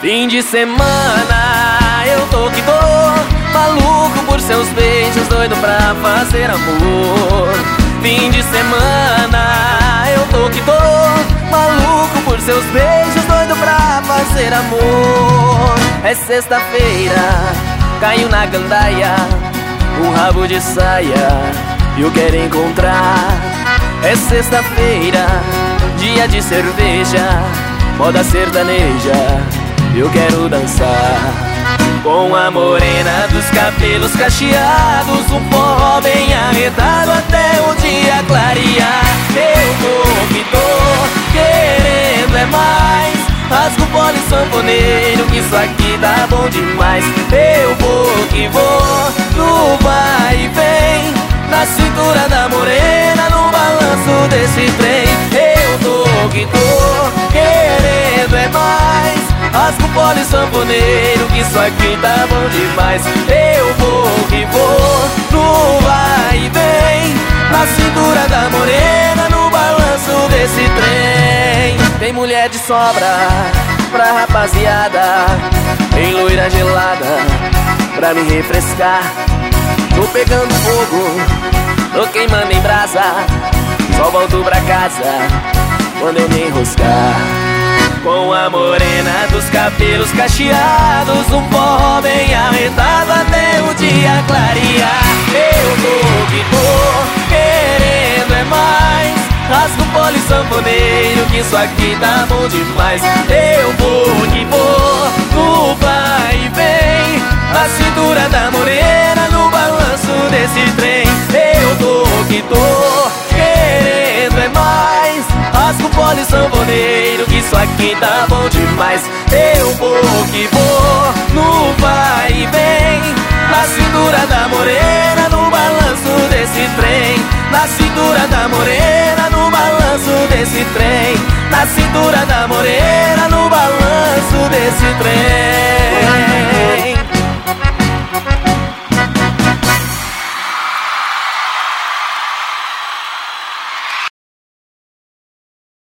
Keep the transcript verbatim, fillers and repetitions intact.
Fim de semana, eu tô que tô maluco por seus beijos, doido pra fazer amor. Fim de semana, eu tô que tô maluco por seus beijos, doido pra fazer amor. É sexta-feira, caiu na gandaia, um rabo de saia, eu quero encontrar. É sexta-feira, dia de cerveja, moda sertaneja, eu quero dançar. Com a morena dos cabelos cacheados, um forró bem arretado até o dia clarear. Eu vou que tô querendo é mais, rasga o pole sanfoneiro que isso aqui tá bom demais. Eu vou que vou no vai e vem, na cintura da morena, no balanço desse trem. Eu tô que tô querendo é mais, rasga o pole sanfoneiro que isso aqui tá bom demais. Eu vou que vou no vai e vem, na cintura da morena, no balanço desse trem. Tem mulher de sobra pra rapaziada, tem loira gelada pra me refrescar. Tô pegando fogo, tô queimando em brasa, só volto pra casa quando eu me enroscar. Com a morena dos cabelos cacheados, um forró bem arretado até o dia clarear. Eu vou que tô querendo é mais, rasga o pole sanfoneiro que isso aqui tá bom demais. Eu vou que vou no vai e vem, na cintura da morena, no balanço desse trem. Eu tô que tô querendo é mais, rasga o pole sanfoneiro que isso aqui tá bom demais. Eu vou que vou no vai e vem, na cintura da morena, no balanço desse trem. Na cintura da morena, no balanço desse trem. Na cintura da morena, no balanço desse trem.